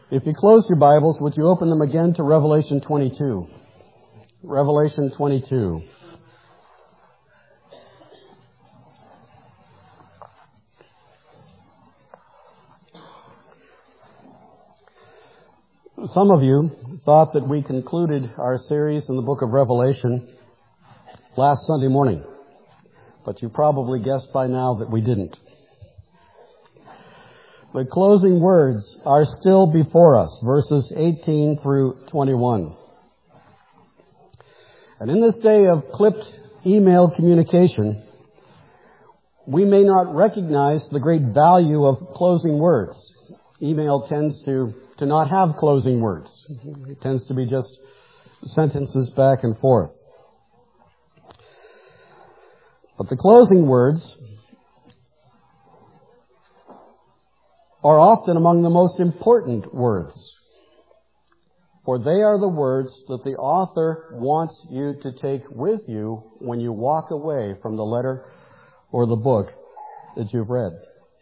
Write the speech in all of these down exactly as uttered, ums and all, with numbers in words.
If you close your Bibles, would you open them again to Revelation twenty-two? Revelation twenty-two. Some of you thought that we concluded our series in the book of Revelation last Sunday morning, but you probably guessed by now that we didn't. The closing words are still before us, verses eighteen through twenty-one. And in this day of clipped email communication, we may not recognize the great value of closing words. Email tends to, to not have closing words. It tends to be just sentences back and forth. But the closing words are often among the most important words, for they are the words that the author wants you to take with you when you walk away from the letter or the book that you've read.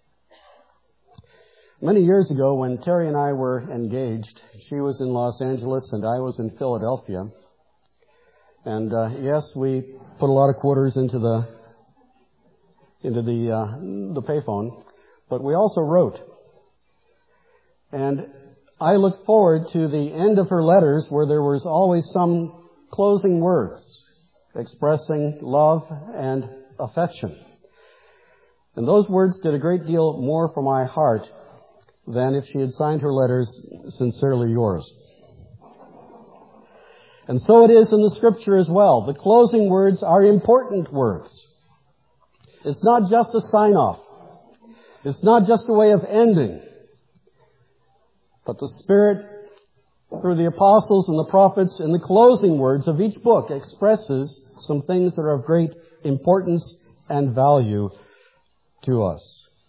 Many years ago, when Terry and I were engaged, she was in Los Angeles and I was in Philadelphia. And uh, yes, we put a lot of quarters into the into the uh, the payphone, but we also wrote. And I look forward to the end of her letters where there was always some closing words expressing love and affection. And those words did a great deal more for my heart than if she had signed her letters, "Sincerely yours." And so it is in the Scripture as well. The closing words are important words. It's not just a sign-off. It's not just a way of ending. But the Spirit, through the apostles and the prophets, in the closing words of each book, expresses some things that are of great importance and value to us.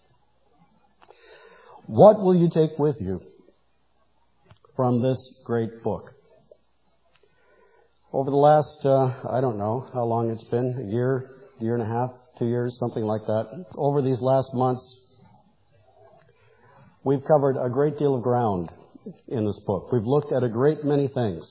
What will you take with you from this great book? Over the last, uh, I don't know how long it's been, a year, year and a half, two years, something like that. Over these last months, we've covered a great deal of ground in this book. We've looked at a great many things.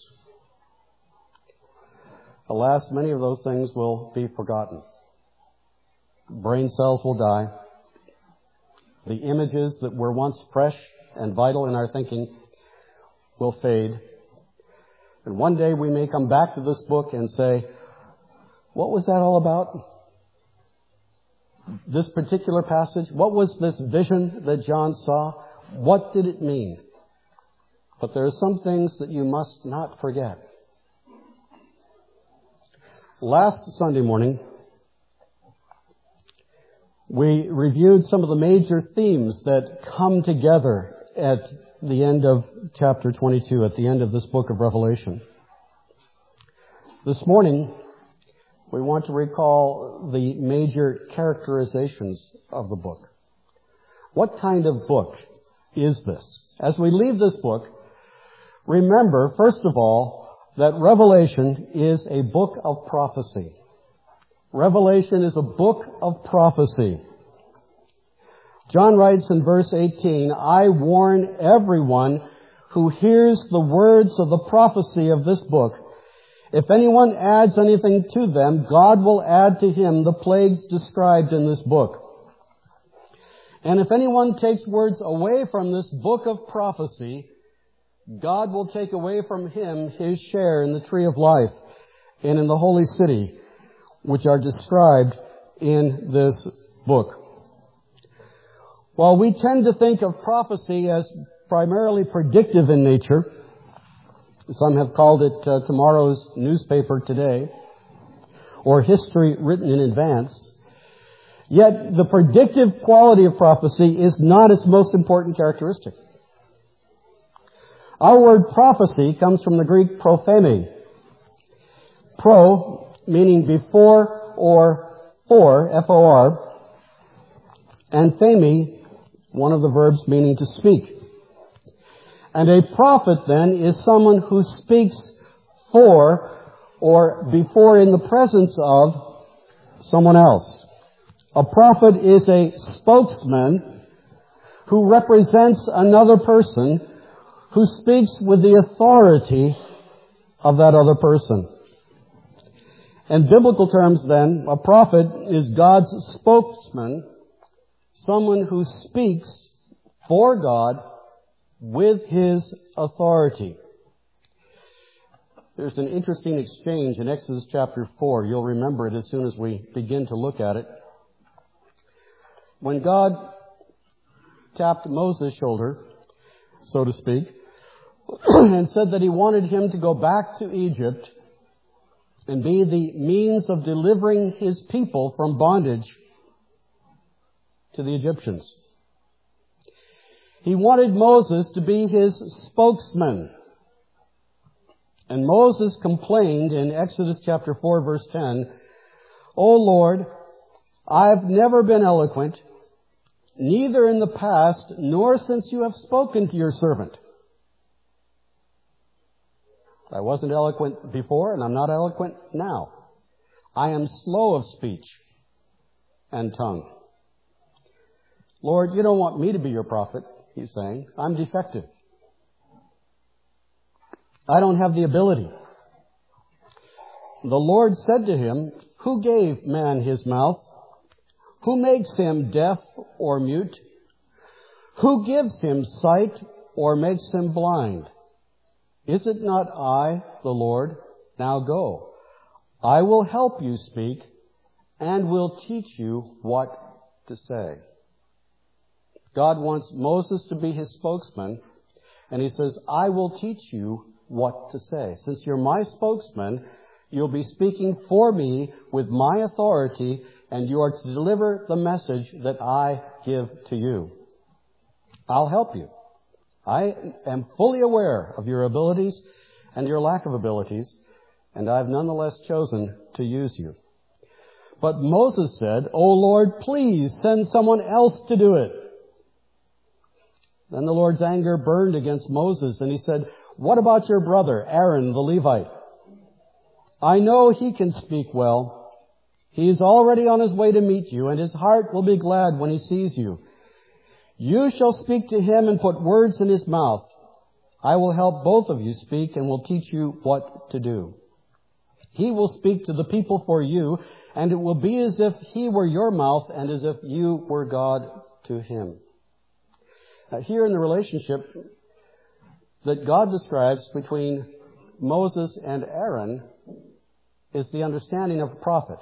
Alas, many of those things will be forgotten. Brain cells will die. The images that were once fresh and vital in our thinking will fade. And one day we may come back to this book and say, what was that all about? This particular passage? What was this vision that John saw? What did it mean? But there are some things that you must not forget. Last Sunday morning, we reviewed some of the major themes that come together at the end of chapter twenty-two, at the end of this book of Revelation. This morning, we want to recall the major characterizations of the book. What kind of book is this? As we leave this book, remember, first of all, that Revelation is a book of prophecy. Revelation is a book of prophecy. John writes in verse eighteen, "I warn everyone who hears the words of the prophecy of this book. If anyone adds anything to them, God will add to him the plagues described in this book. And if anyone takes words away from this book of prophecy, God will take away from him his share in the tree of life and in the holy city, which are described in this book." While we tend to think of prophecy as primarily predictive in nature, some have called it uh, tomorrow's newspaper today, or history written in advance, yet the predictive quality of prophecy is not its most important characteristic. Our word prophecy comes from the Greek propheme. Pro, meaning before or for, F O R, and pheme, one of the verbs meaning to speak. And a prophet, then, is someone who speaks for or before in the presence of someone else. A prophet is a spokesman who represents another person who speaks with the authority of that other person. In biblical terms, then, a prophet is God's spokesman, someone who speaks for God with his authority. There's an interesting exchange in Exodus chapter four. You'll remember it as soon as we begin to look at it. When God tapped Moses' shoulder, so to speak, and said that he wanted him to go back to Egypt and be the means of delivering his people from bondage to the Egyptians. He wanted Moses to be his spokesman. And Moses complained in Exodus chapter four, verse ten, "O Lord, I've never been eloquent, neither in the past nor since you have spoken to your servant." I wasn't eloquent before, and I'm not eloquent now. I am slow of speech and tongue. Lord, you don't want me to be your prophet, he's saying. I'm defective. I don't have the ability. The Lord said to him, "Who gave man his mouth? Who makes him deaf or mute? Who gives him sight or makes him blind? Is it not I, the Lord? Now go. I will help you speak and will teach you what to say." God wants Moses to be his spokesman, and he says, "I will teach you what to say. Since you're my spokesman, you'll be speaking for me with my authority, and you are to deliver the message that I give to you. I'll help you. I am fully aware of your abilities and your lack of abilities, and I've nonetheless chosen to use you." But Moses said, "O Lord, please send someone else to do it." Then the Lord's anger burned against Moses, and he said, "What about your brother, Aaron the Levite? I know he can speak well. He is already on his way to meet you, and his heart will be glad when he sees you. You shall speak to him and put words in his mouth. I will help both of you speak and will teach you what to do. He will speak to the people for you, and it will be as if he were your mouth and as if you were God to him." Uh, here in the relationship that God describes between Moses and Aaron is the understanding of a prophet.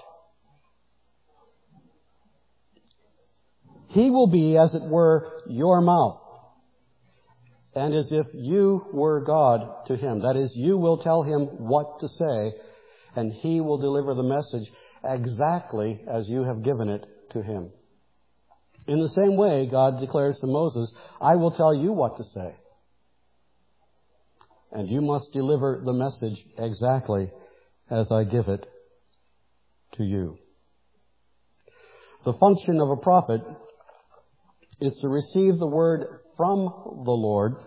He will be, as it were, your mouth, and as if you were God to him. That is, you will tell him what to say, and he will deliver the message exactly as you have given it to him. In the same way, God declares to Moses, "I will tell you what to say, and you must deliver the message exactly as I give it to you." The function of a prophet is to receive the word from the Lord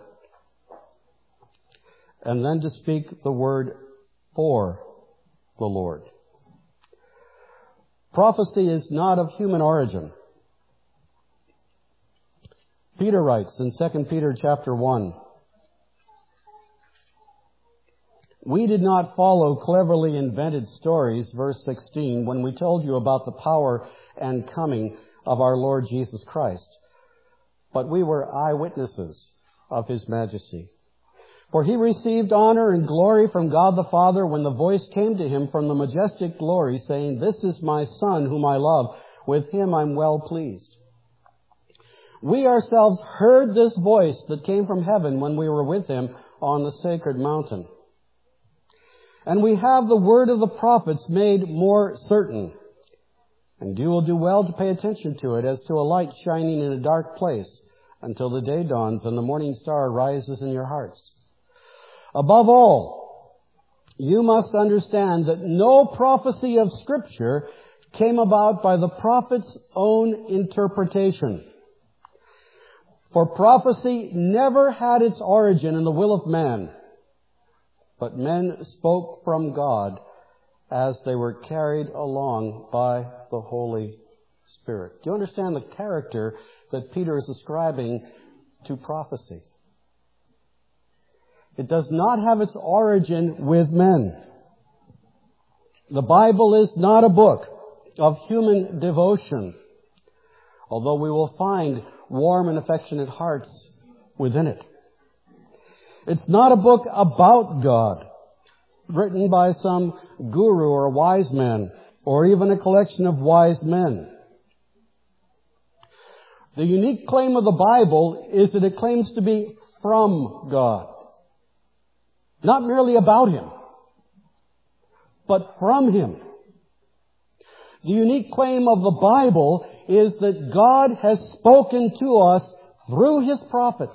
and then to speak the word for the Lord. Prophecy is not of human origin. Peter writes in Second Peter chapter one, "We did not follow cleverly invented stories," verse sixteen, "when we told you about the power and coming of our Lord Jesus Christ, but we were eyewitnesses of his majesty. For he received honor and glory from God the Father when the voice came to him from the majestic glory, saying, 'This is my Son whom I love. With him I'm well pleased.' We ourselves heard this voice that came from heaven when we were with him on the sacred mountain. And we have the word of the prophets made more certain. And you will do well to pay attention to it as to a light shining in a dark place until the day dawns and the morning star rises in your hearts. Above all, you must understand that no prophecy of Scripture came about by the prophet's own interpretation. For prophecy never had its origin in the will of man, but men spoke from God as they were carried along by the Holy Spirit." Do you understand the character that Peter is ascribing to prophecy? It does not have its origin with men. The Bible is not a book of human devotion, although we will find warm and affectionate hearts within it. It's not a book about God, written by some guru or wise man, or even a collection of wise men. The unique claim of the Bible is that it claims to be from God. Not merely about Him, but from Him. The unique claim of the Bible is that God has spoken to us through His prophets,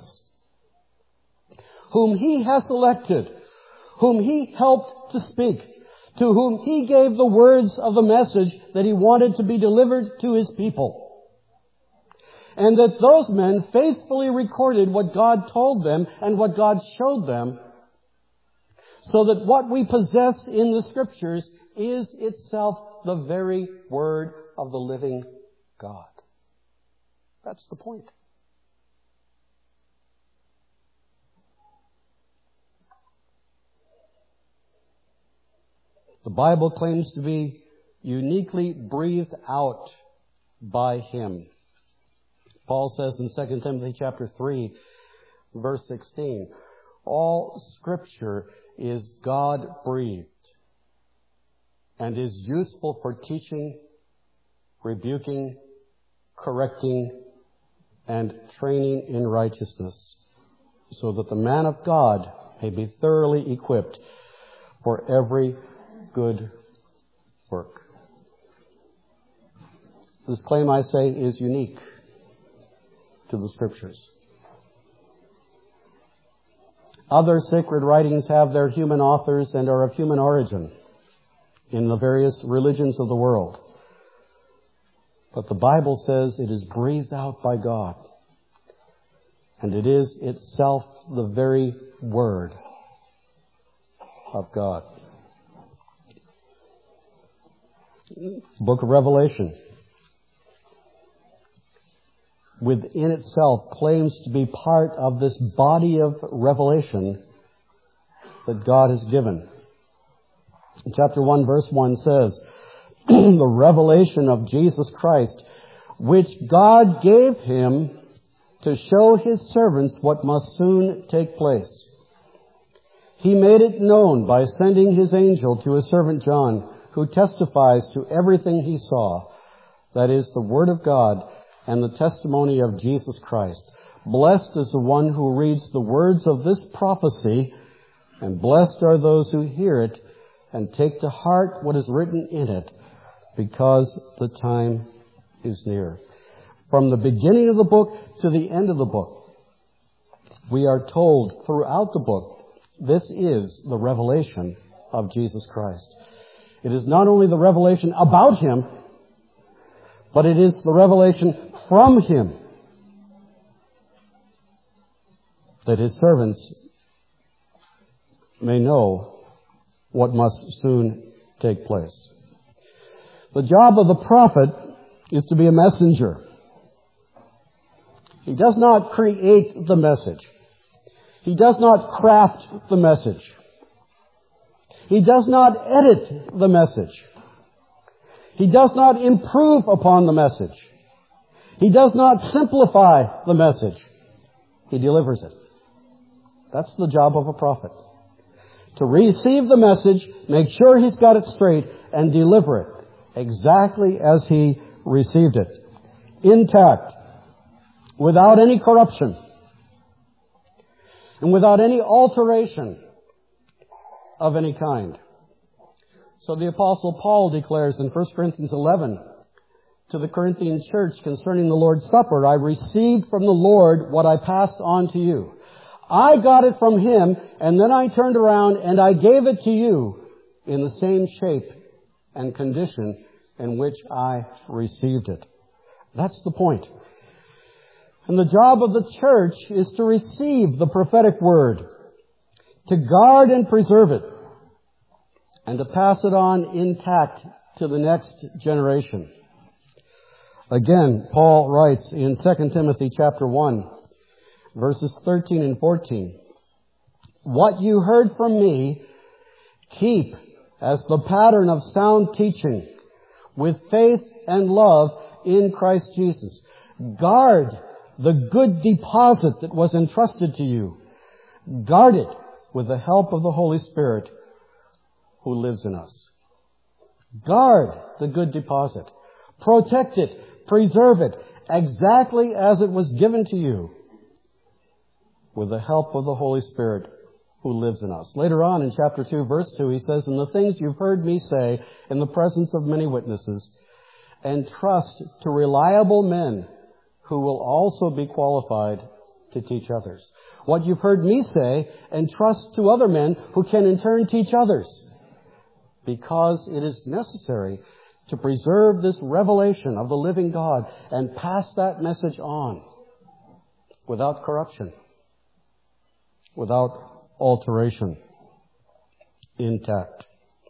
whom He has selected, whom He helped to speak, to whom He gave the words of the message that He wanted to be delivered to His people. And that those men faithfully recorded what God told them and what God showed them, so that what we possess in the Scriptures is itself the very Word of the living God. That's the point. The Bible claims to be uniquely breathed out by Him. Paul says in Second Timothy chapter three, verse sixteen, all Scripture is God-breathed and is useful for teaching, rebuking, correcting, and training in righteousness, so that the man of God may be thoroughly equipped for every good work. This claim, I say, is unique to the Scriptures. Other sacred writings have their human authors and are of human origin in the various religions of the world. But the Bible says it is breathed out by God, and it is itself the very Word of God. The book of Revelation, within itself, claims to be part of this body of revelation that God has given. Chapter one, verse one says, the revelation of Jesus Christ, which God gave Him to show His servants what must soon take place. He made it known by sending His angel to His servant John, who testifies to everything he saw, that is, the Word of God and the testimony of Jesus Christ. Blessed is the one who reads the words of this prophecy, and blessed are those who hear it and take to heart what is written in it, because the time is near. From the beginning of the book to the end of the book, we are told throughout the book, this is the revelation of Jesus Christ. It is not only the revelation about Him, but it is the revelation from Him, that His servants may know what must soon take place. The job of the prophet is to be a messenger. He does not create the message. He does not craft the message. He does not edit the message. He does not improve upon the message. He does not simplify the message. He delivers it. That's the job of a prophet. To receive the message, make sure he's got it straight, and deliver it exactly as he received it. Intact. Without any corruption. And without any alteration of any kind. So the Apostle Paul declares in First Corinthians eleven to the Corinthian church concerning the Lord's Supper, I received from the Lord what I passed on to you. I got it from Him, and then I turned around and I gave it to you in the same shape and condition in which I received it. That's the point. And the job of the church is to receive the prophetic word, to guard and preserve it, and to pass it on intact to the next generation. Again, Paul writes in Second Timothy chapter one, verses thirteen and fourteen, what you heard from me, keep as the pattern of sound teaching with faith and love in Christ Jesus. Guard the good deposit that was entrusted to you. Guard it with the help of the Holy Spirit who lives in us. Guard the good deposit. Protect it. Preserve it exactly as it was given to you with the help of the Holy Spirit who lives in us. Later on in chapter two, verse two, he says, "And the things you've heard me say in the presence of many witnesses, entrust to reliable men who will also be qualified to teach others." What you've heard me say, entrust to other men who can in turn teach others, because it is necessary to preserve this revelation of the living God and pass that message on without corruption, without alteration, intact.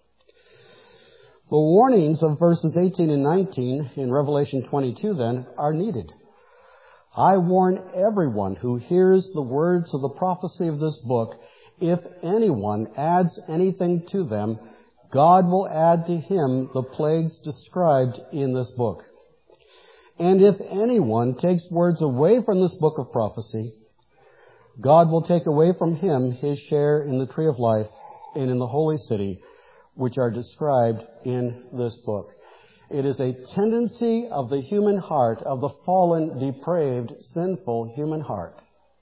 The warnings of verses eighteen and nineteen in Revelation twenty-two then are needed. "I warn everyone who hears the words of the prophecy of this book, if anyone adds anything to them, God will add to him the plagues described in this book. And if anyone takes words away from this book of prophecy, God will take away from him his share in the tree of life and in the holy city, which are described in this book." It is a tendency of the human heart, of the fallen, depraved, sinful human heart,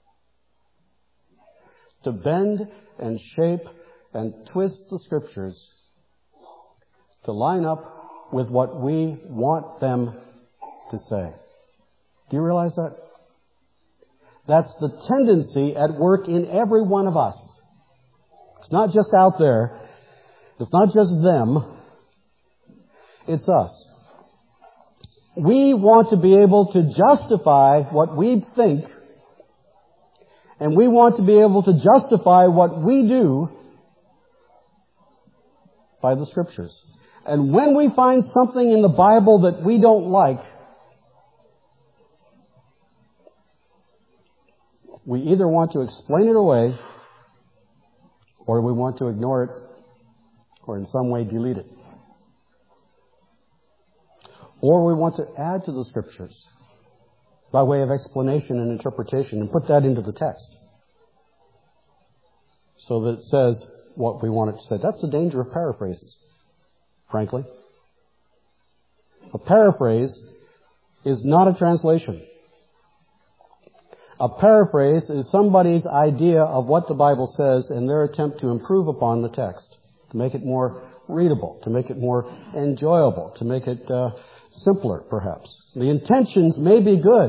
to bend and shape and twist the Scriptures to line up with what we want them to say. Do you realize that? That's the tendency at work in every one of us. It's not just out there. It's not just them. It's us. We want to be able to justify what we think, and we want to be able to justify what we do by the Scriptures. And when we find something in the Bible that we don't like, we either want to explain it away, or we want to ignore it, or in some way delete it. Or we want to add to the Scriptures by way of explanation and interpretation and put that into the text so that it says what we want it to say. That's the danger of paraphrases, frankly. A paraphrase is not a translation. A paraphrase is somebody's idea of what the Bible says and their attempt to improve upon the text, to make it more readable, to make it more enjoyable, to make it uh, simpler, perhaps. The intentions may be good.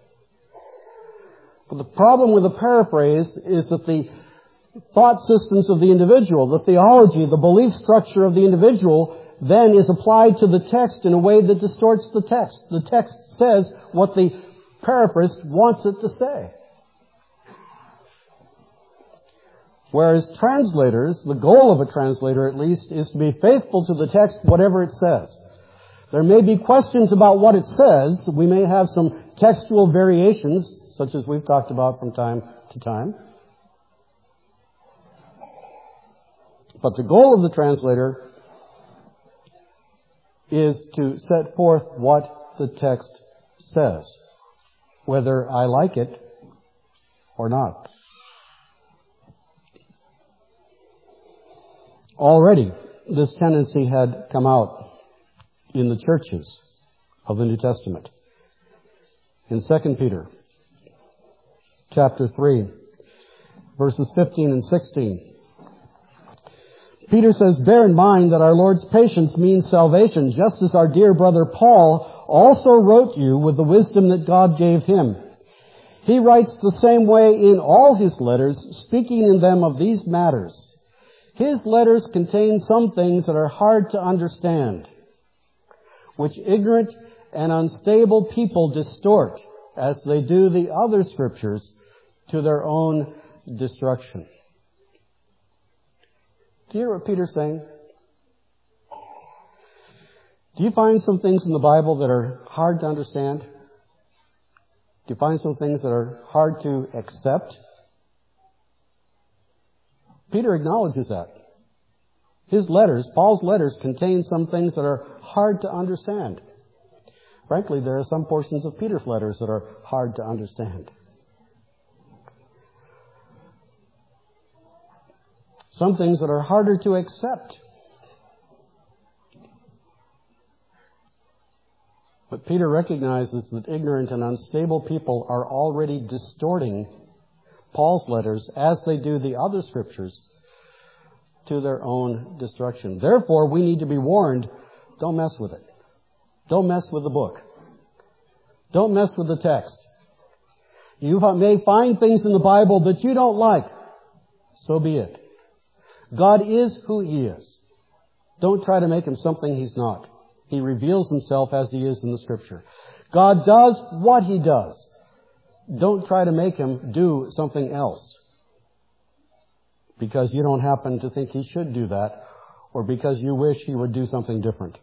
But the problem with a paraphrase is that the thought systems of the individual, the theology, the belief structure of the individual then is applied to the text in a way that distorts the text. The text says what the paraphrased wants it to say. Whereas translators, the goal of a translator at least, is to be faithful to the text, whatever it says. There may be questions about what it says. We may have some textual variations, such as we've talked about from time to time. But the goal of the translator is to set forth what the text says, whether I like it or not. Already, this tendency had come out in the churches of the New Testament. In Second Peter chapter three, verses fifteen and sixteen, Peter says, "Bear in mind that our Lord's patience means salvation, just as our dear brother Paul also wrote you with the wisdom that God gave him. He writes the same way in all his letters, speaking in them of these matters. His letters contain some things that are hard to understand, which ignorant and unstable people distort, as they do the other Scriptures, to their own destruction." Do you hear what Peter's saying? Do you find some things in the Bible that are hard to understand? Do you find some things that are hard to accept? Peter acknowledges that. His letters, Paul's letters, contain some things that are hard to understand. Frankly, there are some portions of Peter's letters that are hard to understand. Some things that are harder to accept. But Peter recognizes that ignorant and unstable people are already distorting Paul's letters, as they do the other scriptures, to their own destruction. Therefore, we need to be warned, don't mess with it. Don't mess with the book. Don't mess with the text. You may find things in the Bible that you don't like. So be it. God is who He is. Don't try to make Him something He's not. He reveals Himself as He is in the Scripture. God does what He does. Don't try to make Him do something else because you don't happen to think He should do that, or because you wish He would do something different.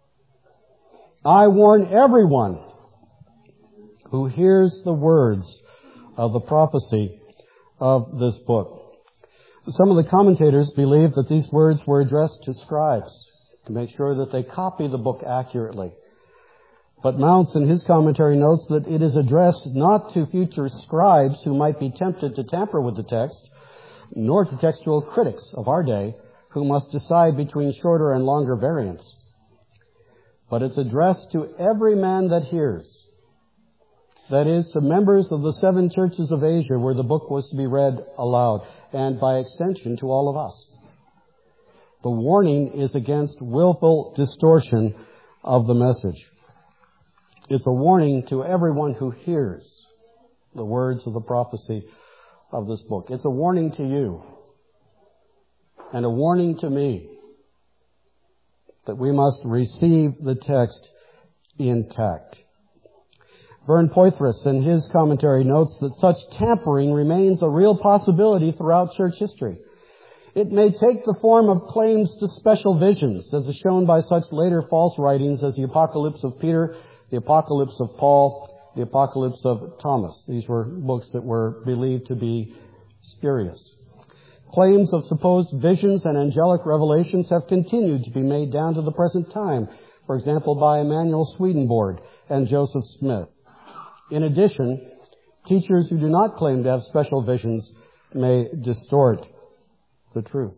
I warn everyone who hears the words of the prophecy of this book. Some of the commentators believe that these words were addressed to scribes to make sure that they copy the book accurately. But Mounce in his commentary notes that it is addressed not to future scribes who might be tempted to tamper with the text, nor to textual critics of our day who must decide between shorter and longer variants. But it's addressed to every man that hears. That is, to members of the seven churches of Asia where the book was to be read aloud, and by extension to all of us. The warning is against willful distortion of the message. It's a warning to everyone who hears the words of the prophecy of this book. It's a warning to you and a warning to me that we must receive the text intact. Vern Poythress in his commentary notes that such tampering remains a real possibility throughout church history. It may take the form of claims to special visions, as is shown by such later false writings as the Apocalypse of Peter, the Apocalypse of Paul, the Apocalypse of Thomas. These were books that were believed to be spurious. Claims of supposed visions and angelic revelations have continued to be made down to the present time, for example, by Emanuel Swedenborg and Joseph Smith. In addition, teachers who do not claim to have special visions may distort the truth.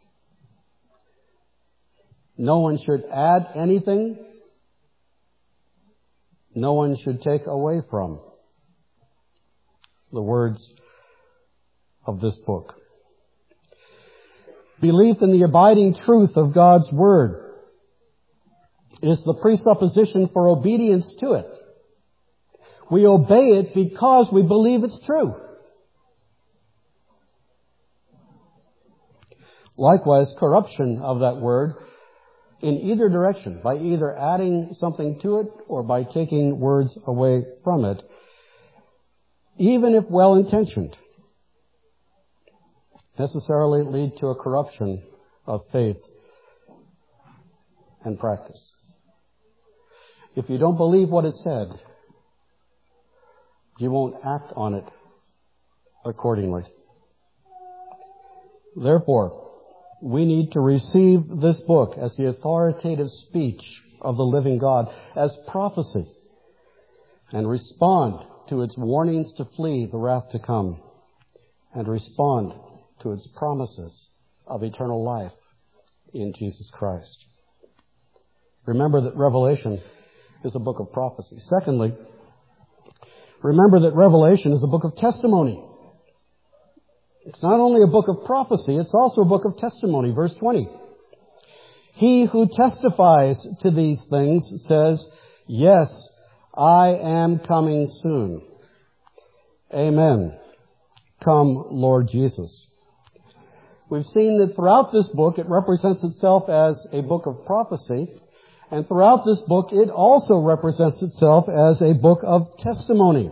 No one should add anything. No one should take away from the words of this book. Belief in the abiding truth of God's Word is the presupposition for obedience to it. We obey it because we believe it's true. Likewise, corruption of that word in either direction, by either adding something to it or by taking words away from it, even if well-intentioned, necessarily lead to a corruption of faith and practice. If you don't believe what it said, you won't act on it accordingly. Therefore, we need to receive this book as the authoritative speech of the living God, as prophecy, and respond to its warnings to flee the wrath to come, and respond to its promises of eternal life in Jesus Christ. Remember that Revelation is a book of prophecy. Secondly, remember that Revelation is a book of testimony. It's not only a book of prophecy, it's also a book of testimony. Verse twenty. He who testifies to these things says, yes, I am coming soon. Amen. Come, Lord Jesus. We've seen that throughout this book it represents itself as a book of prophecy, and throughout this book it also represents itself as a book of testimony.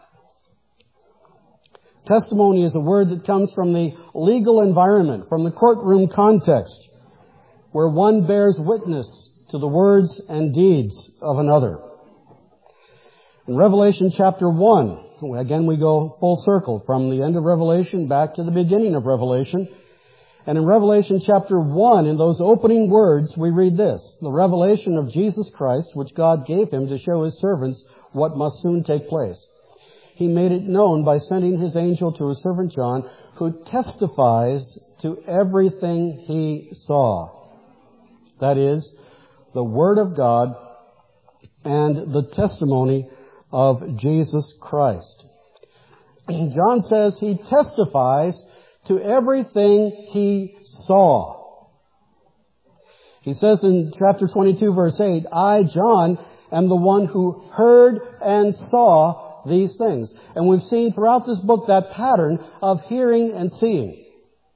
Testimony is a word that comes from the legal environment, from the courtroom context, where one bears witness to the words and deeds of another. In Revelation chapter one, again we go full circle from the end of Revelation back to the beginning of Revelation, And in Revelation chapter one, in those opening words, we read this: the revelation of Jesus Christ, which God gave him to show his servants what must soon take place. He made it known by sending his angel to his servant John, who testifies to everything he saw. That is, the Word of God and the testimony of Jesus Christ. John says he testifies to everything he saw. He says in chapter twenty-two, verse eight, I, John, am the one who heard and saw these things. And we've seen throughout this book that pattern of hearing and seeing.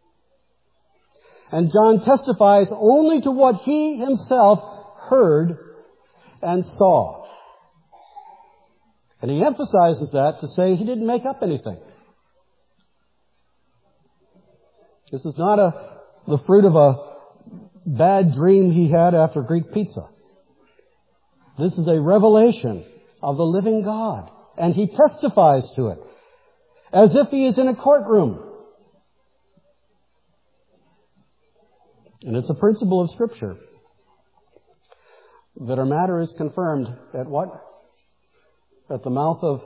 And John testifies only to what he himself heard and saw. And he emphasizes that to say he didn't make up anything. This is not a, the fruit of a bad dream he had after Greek pizza. This is a revelation of the living God. And he testifies to it as if he is in a courtroom. And it's a principle of Scripture that our matter is confirmed at what? At the mouth of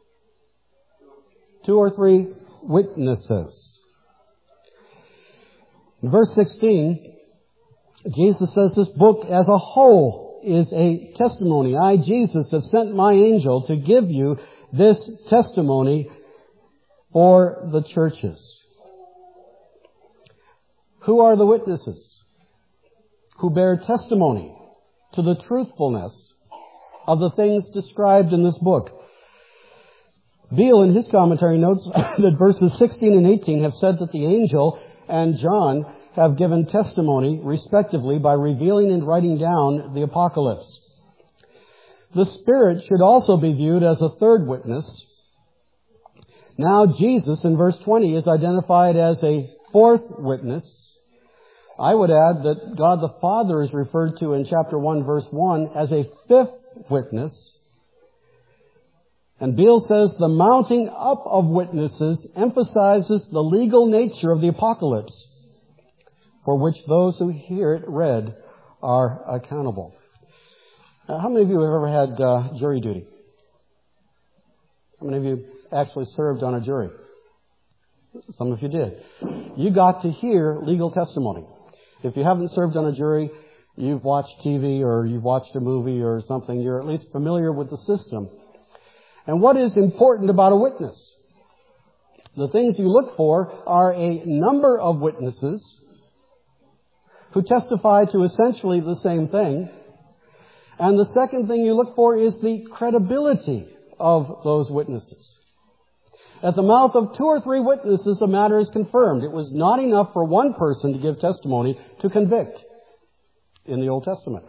two or three witnesses. In verse sixteen, Jesus says this book as a whole is a testimony. I, Jesus, have sent my angel to give you this testimony for the churches. Who are the witnesses who bear testimony to the truthfulness of the things described in this book? Beale, in his commentary, notes that verses sixteen and eighteen have said that the angel and John have given testimony, respectively, by revealing and writing down the apocalypse. The Spirit should also be viewed as a third witness. Now Jesus, in verse twenty, is identified as a fourth witness. I would add that God the Father is referred to in chapter one, verse one, as a fifth witness. And Beale says the mounting up of witnesses emphasizes the legal nature of the apocalypse, for which those who hear it read are accountable. Now, how many of you have ever had uh, jury duty? How many of you actually served on a jury? Some of you did. You got to hear legal testimony. If you haven't served on a jury, you've watched T V or you've watched a movie or something, you're at least familiar with the system. And what is important about a witness? The things you look for are a number of witnesses who testify to essentially the same thing. And the second thing you look for is the credibility of those witnesses. At the mouth of two or three witnesses, a matter is confirmed. It was not enough for one person to give testimony to convict in the Old Testament.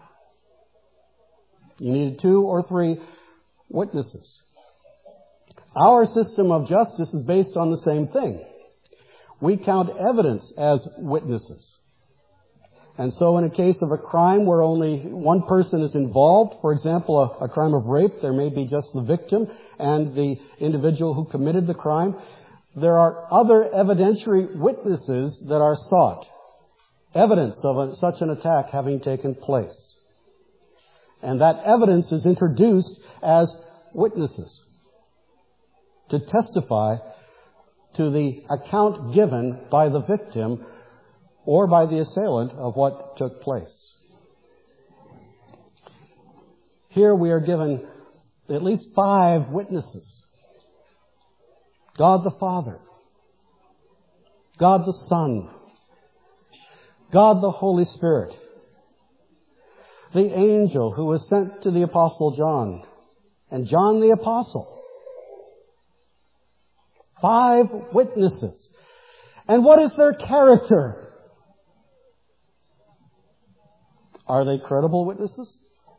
You needed two or three witnesses. Our system of justice is based on the same thing. We count evidence as witnesses. And so in a case of a crime where only one person is involved, for example, a, a crime of rape, there may be just the victim and the individual who committed the crime. There are other evidentiary witnesses that are sought. Evidence of a, such an attack having taken place. And that evidence is introduced as witnesses to testify to the account given by the victim or by the assailant of what took place. Here we are given at least five witnesses. God the Father, God the Son, God the Holy Spirit, the angel who was sent to the Apostle John, and John the Apostle. Five witnesses. And what is their character? Are they credible witnesses?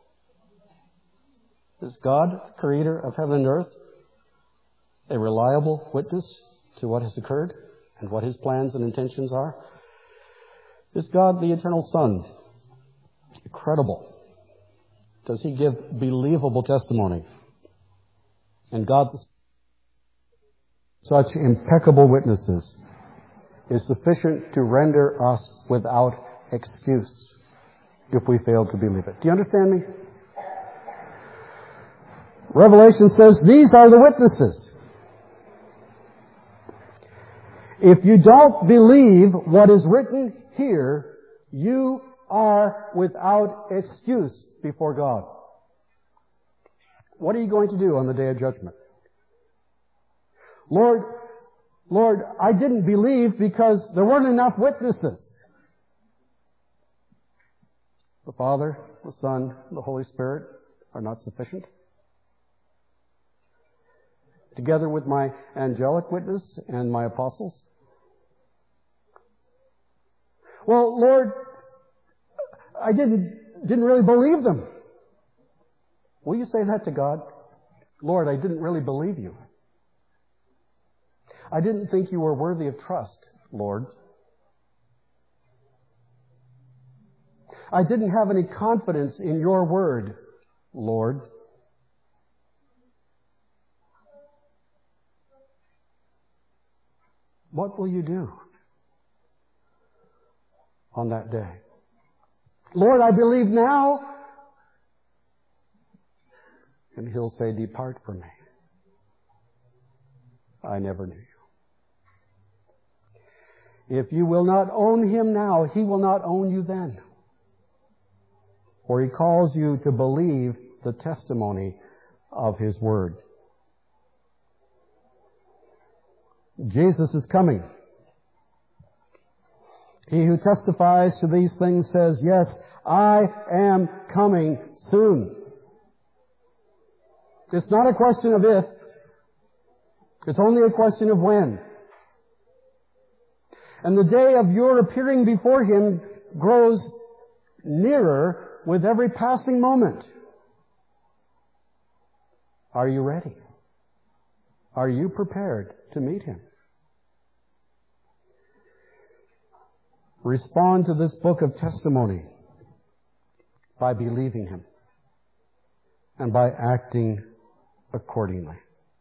Is God, creator of heaven and earth, a reliable witness to what has occurred and what His plans and intentions are? Is God, the eternal Son, credible? Does He give believable testimony? And God, such impeccable witnesses is sufficient to render us without excuse if we fail to believe it. Do you understand me? Revelation says these are the witnesses. If you don't believe what is written here, you are without excuse before God. What are you going to do on the day of judgment? Lord, Lord, I didn't believe because there weren't enough witnesses. The Father, the Son, the Holy Spirit are not sufficient. Together with my angelic witness and my apostles. Well, Lord, I didn't, didn't really believe them. Will you say that to God? Lord, I didn't really believe you. I didn't think you were worthy of trust, Lord. I didn't have any confidence in your word, Lord. What will you do on that day? Lord, I believe now. And He'll say, depart from me. I never knew you. If you will not own Him now, He will not own you then. For He calls you to believe the testimony of His Word. Jesus is coming. He who testifies to these things says, yes, I am coming soon. It's not a question of if. It's only a question of when. And the day of your appearing before Him grows nearer with every passing moment. Are you ready? Are you prepared to meet Him? Respond to this book of testimony by believing Him and by acting accordingly.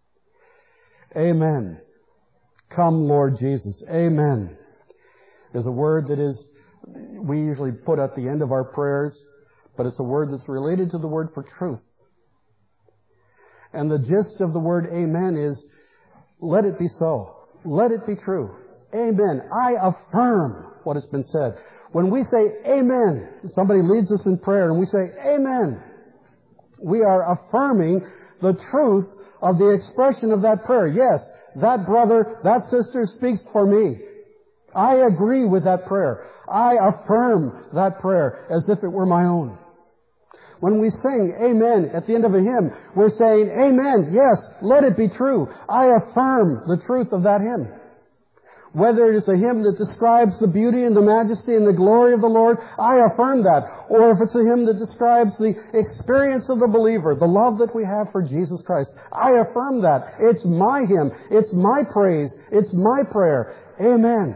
Amen. Come, Lord Jesus. Amen. There's a word that is, we usually put at the end of our prayers, but it's a word that's related to the word for truth. And the gist of the word amen is, let it be so. Let it be true. Amen. I affirm what has been said. When we say amen, somebody leads us in prayer and we say amen, we are affirming the truth of the expression of that prayer. Yes, that brother, that sister speaks for me. I agree with that prayer. I affirm that prayer as if it were my own. When we sing amen at the end of a hymn, we're saying amen, yes, let it be true. I affirm the truth of that hymn. Whether it is a hymn that describes the beauty and the majesty and the glory of the Lord, I affirm that. Or if it's a hymn that describes the experience of the believer, the love that we have for Jesus Christ, I affirm that. It's my hymn. It's my praise. It's my prayer. Amen.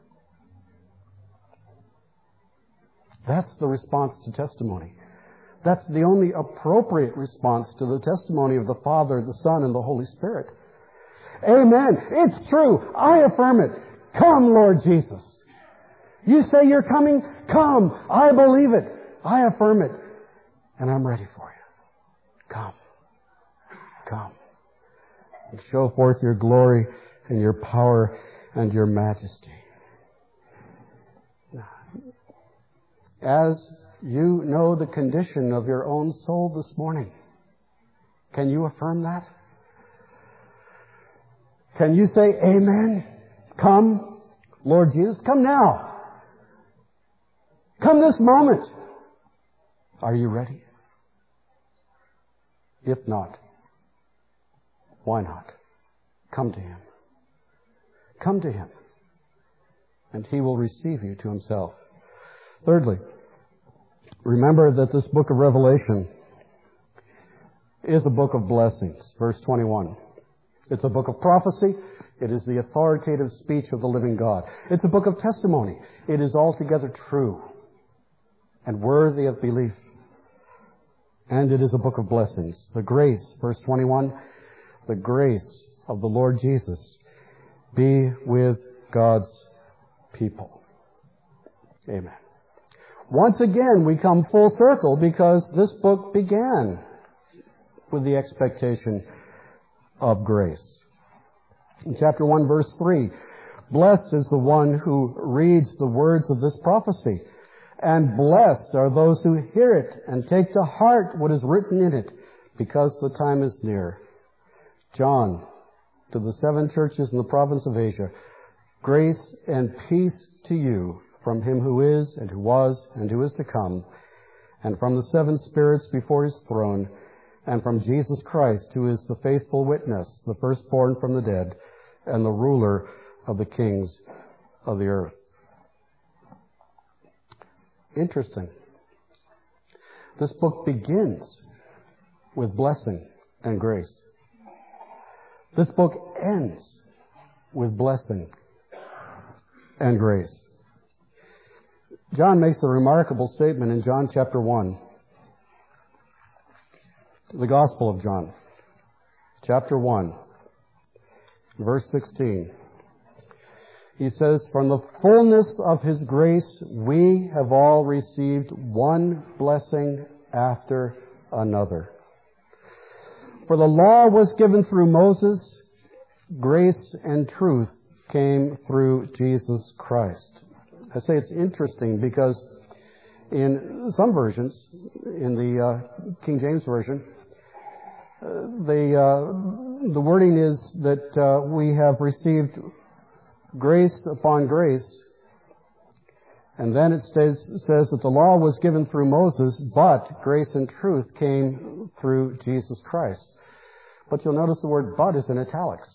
That's the response to testimony. That's the only appropriate response to the testimony of the Father, the Son, and the Holy Spirit. Amen. It's true. I affirm it. Come, Lord Jesus. You say you're coming? Come. I believe it. I affirm it. And I'm ready for you. Come. Come. And show forth your glory and your power and your majesty. As you know the condition of your own soul this morning, can you affirm that? Can you say amen? Come, Lord Jesus. Come now. Come this moment. Are you ready? If not, why not? Come to Him. Come to Him. And He will receive you to Himself. Thirdly, remember that this book of Revelation is a book of blessings. Verse twenty-one. It's a book of prophecy. It is the authoritative speech of the living God. It's a book of testimony. It is altogether true and worthy of belief. And it is a book of blessings. The grace, verse twenty-one, the grace of the Lord Jesus be with God's people. Amen. Once again, we come full circle because this book began with the expectation of grace. In chapter one, verse three, blessed is the one who reads the words of this prophecy, and blessed are those who hear it and take to heart what is written in it, because the time is near. John, to the seven churches in the province of Asia, grace and peace to you from him who is, and who was, and who is to come, and from the seven spirits before his throne, and from Jesus Christ, who is the faithful witness, the firstborn from the dead, and the ruler of the kings of the earth. Interesting. This book begins with blessing and grace. This book ends with blessing and grace. John makes a remarkable statement in John chapter one. The Gospel of John, chapter one, verse sixteen. He says, from the fullness of his grace we have all received one blessing after another. For the law was given through Moses, grace and truth came through Jesus Christ. I say it's interesting because in some versions, in the uh, King James Version, uh, the, uh, the wording is that uh, we have received grace upon grace, and then it stays, says that the law was given through Moses, but grace and truth came through Jesus Christ. But you'll notice the word but is in italics.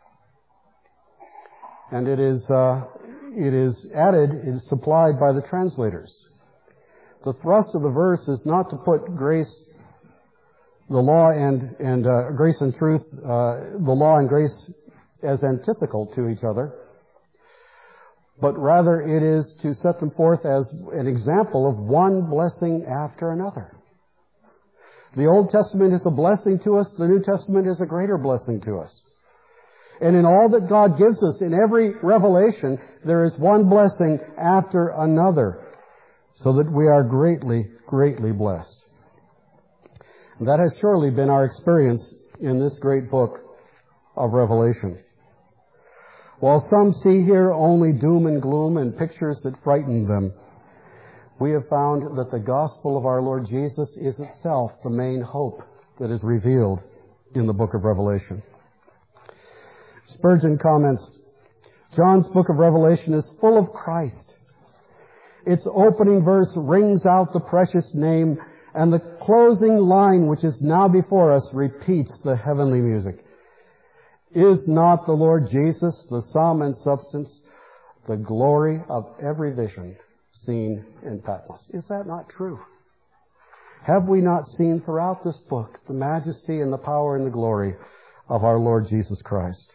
And it is, uh, it is added, it is supplied by the translators. The thrust of the verse is not to put grace, the law and, and uh, grace and truth, uh, the law and grace as antithetical to each other, but rather it is to set them forth as an example of one blessing after another. The Old Testament is a blessing to us. The New Testament is a greater blessing to us. And in all that God gives us, in every revelation, there is one blessing after another, so that we are greatly, greatly blessed. And that has surely been our experience in this great book of Revelation. While some see here only doom and gloom and pictures that frighten them, we have found that the gospel of our Lord Jesus is itself the main hope that is revealed in the book of Revelation. Spurgeon comments, John's book of Revelation is full of Christ. Its opening verse rings out the precious name, and the closing line, which is now before us, repeats the heavenly music. Is not the Lord Jesus the sum and substance, the glory of every vision seen in Patmos? Is that not true? Have we not seen throughout this book the majesty and the power and the glory of our Lord Jesus Christ?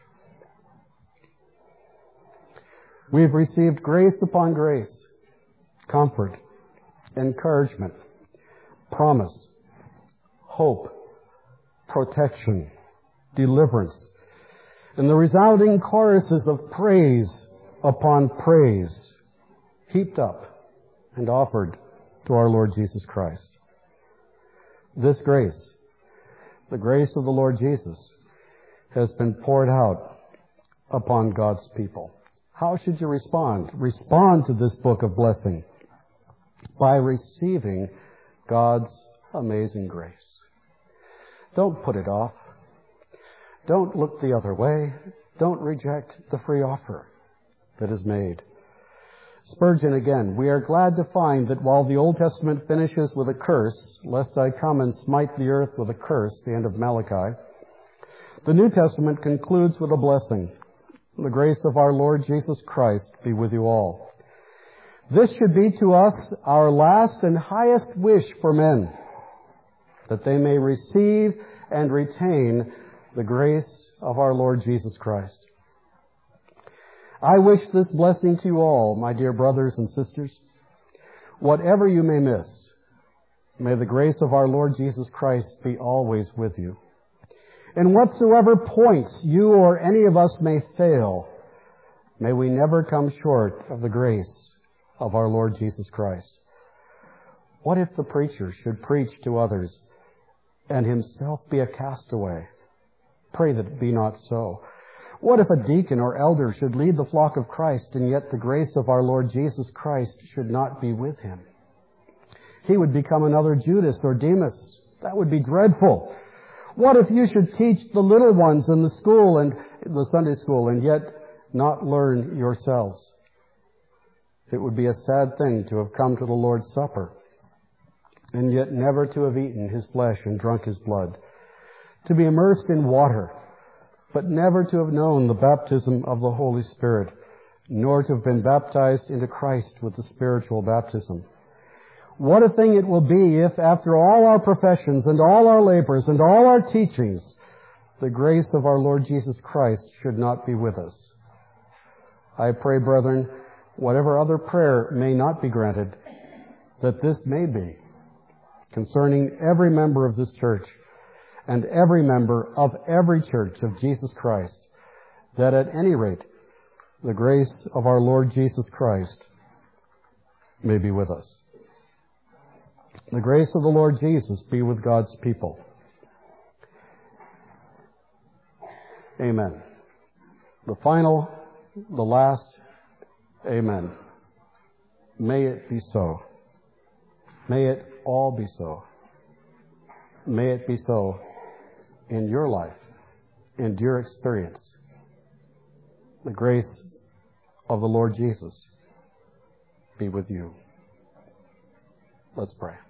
We have received grace upon grace, comfort, encouragement, promise, hope, protection, deliverance, and the resounding choruses of praise upon praise heaped up and offered to our Lord Jesus Christ. This grace, the grace of the Lord Jesus, has been poured out upon God's people. How should you respond? Respond to this book of blessing by receiving God's amazing grace. Don't put it off. Don't look the other way. Don't reject the free offer that is made. Spurgeon again, we are glad to find that while the Old Testament finishes with a curse, lest I come and smite the earth with a curse, the end of Malachi, the New Testament concludes with a blessing. The grace of our Lord Jesus Christ be with you all. This should be to us our last and highest wish for men, that they may receive and retain the grace of our Lord Jesus Christ. I wish this blessing to you all, my dear brothers and sisters. Whatever you may miss, may the grace of our Lord Jesus Christ be always with you. In whatsoever points you or any of us may fail, May we never come short of the grace of our Lord Jesus Christ. What if the preacher should preach to others and himself be a castaway? Pray that it be not so. What if a deacon or elder should lead the flock of Christ, and yet the grace of our Lord Jesus Christ should not be with him? He would become another Judas or Demas. That would be dreadful. What if you should teach the little ones in the school and the Sunday school, and yet not learn yourselves? It would be a sad thing to have come to the Lord's Supper, and yet never to have eaten his flesh and drunk his blood. To be immersed in water, but never to have known the baptism of the Holy Spirit, nor to have been baptized into Christ with the spiritual baptism. What a thing it will be if, after all our professions and all our labors and all our teachings, the grace of our Lord Jesus Christ should not be with us. I pray, brethren, whatever other prayer may not be granted, that this may be, concerning every member of this church and every member of every church of Jesus Christ, that at any rate, the grace of our Lord Jesus Christ may be with us. The grace of the Lord Jesus be with God's people. Amen. The final, the last, amen. May it be so. May it all be so. May it be so in your life, in your experience. The grace of the Lord Jesus be with you. Let's pray.